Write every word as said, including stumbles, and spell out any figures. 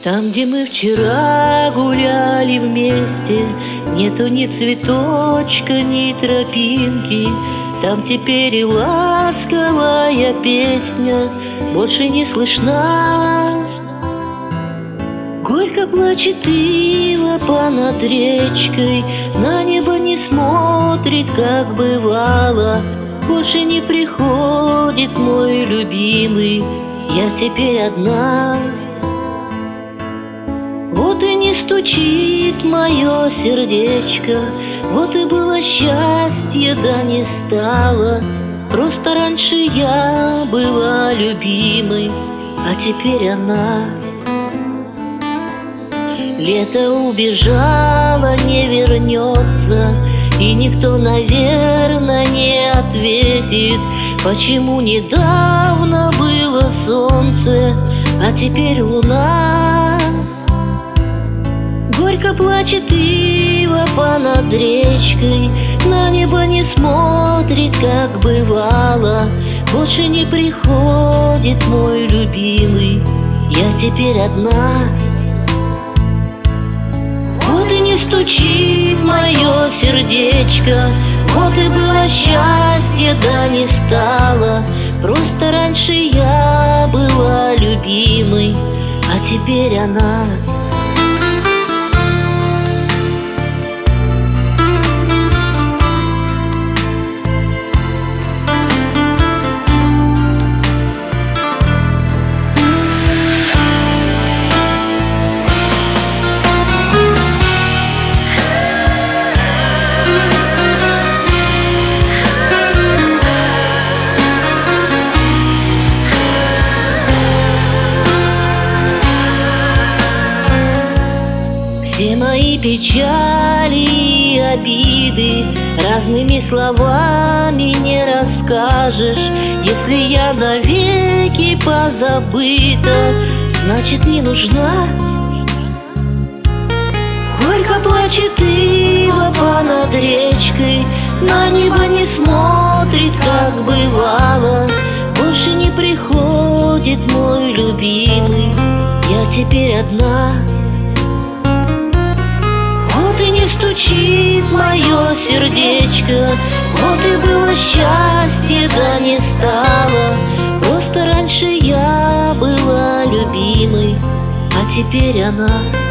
Там, где мы вчера гуляли вместе, нету ни цветочка, ни тропинки. Там теперь и ласковая песня больше не слышна. Горько плачет ива понад речкой, на небо не смотрит, как бывало. Больше не приходит мой любимый, я теперь одна. Вот и не стучит мое сердечко, вот и было счастье, да не стало. Просто раньше я была любимой, а теперь она. Лето убежало, не вернется, и никто, наверное, не ответит, почему недавно было солнце, а теперь луна. Горько плачет ива понад речкой, на небо не смотрит, как бывало. Больше не приходит мой любимый, я теперь одна. Вот и не стучит мое сердечко, вот и было счастье, да не стало. Просто раньше я была любимой, а теперь она. Все мои печали и обиды разными словами не расскажешь. Если я навеки позабыта, значит не нужна. Горько плачет ива понад речкой, на небо не смотрит, как бывало. Больше не приходит мой любимый, я теперь одна. Вот и не стучит мое сердечко, вот и было счастье, да не стало. Просто раньше я была любимой, а теперь она.